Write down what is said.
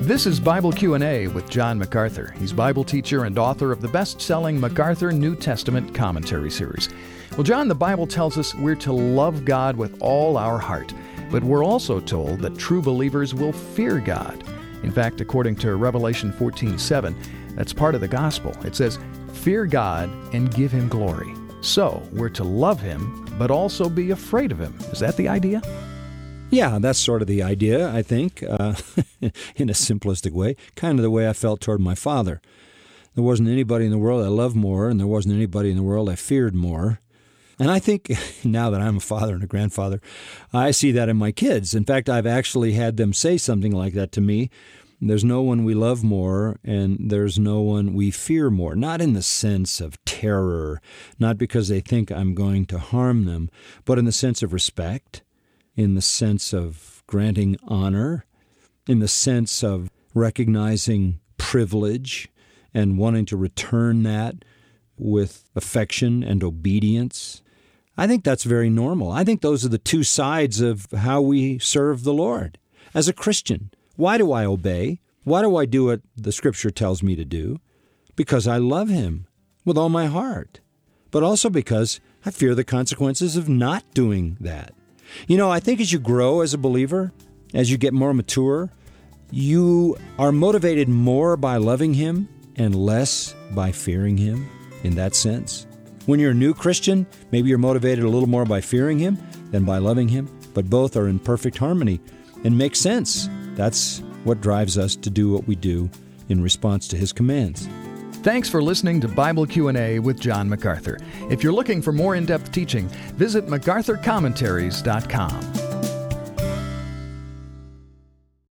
This is Bible Q&A with John MacArthur. He's Bible teacher and author of the best-selling MacArthur New Testament Commentary Series. Well, John, the Bible tells us we're to love God with all our heart, but we're also told that true believers will fear God. In fact, according to Revelation 14:7, that's part of the gospel. It says, "Fear God and give Him glory." So, we're to love Him, but also be afraid of Him. Is that the idea? Yeah, that's sort of the idea, I think, in a simplistic way, kind of the way I felt toward my father. There wasn't anybody in the world I loved more, and there wasn't anybody in the world I feared more. And I think now that I'm a father and a grandfather, I see that in my kids. In fact, I've actually had them say something like that to me. There's no one we love more, and there's no one we fear more. Not in the sense of terror, not because they think I'm going to harm them, but in the sense of respect, in the sense of granting honor, in the sense of recognizing privilege and wanting to return that with affection and obedience. I think that's very normal. I think those are the two sides of how we serve the Lord. As a Christian, why do I obey? Why do I do what the Scripture tells me to do? Because I love Him with all my heart, but also because I fear the consequences of not doing that. You know, I think as you grow as a believer, as you get more mature, you are motivated more by loving Him and less by fearing Him in that sense. When you're a new Christian, maybe you're motivated a little more by fearing Him than by loving Him, but both are in perfect harmony and make sense. That's what drives us to do what we do in response to His commands. Thanks for listening to Bible Q&A with John MacArthur. If you're looking for more in-depth teaching, visit MacArthurCommentaries.com.